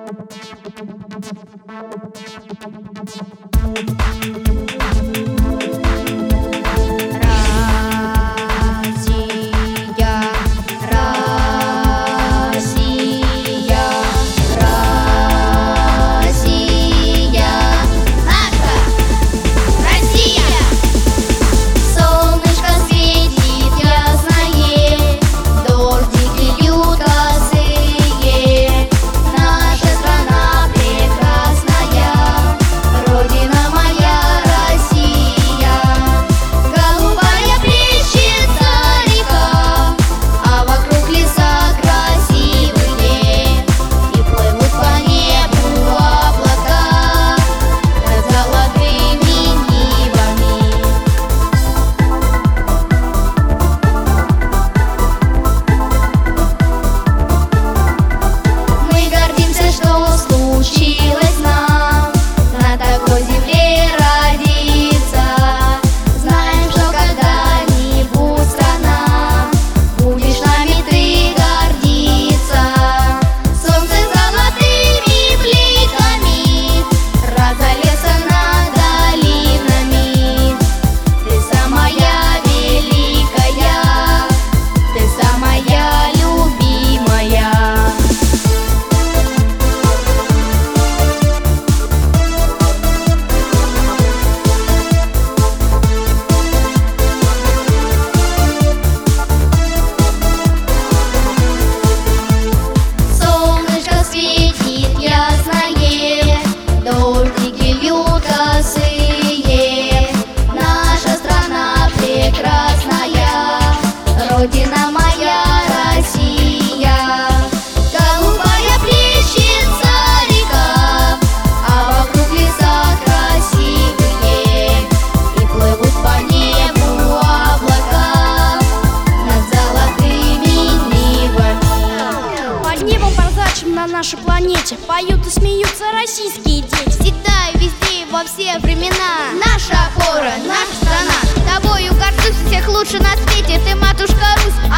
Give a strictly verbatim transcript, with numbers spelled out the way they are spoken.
Родина моя Россия, голубая плещется река, а вокруг леса красивые, и плывут по небу облака над золотыми нивами. Под небом прозрачным на нашей планете поют и смеются российские дети. Всегда и везде и во все времена наша опора, наша страна. Тобою горжусь, всех лучше на свете. Ты, матушка Русь,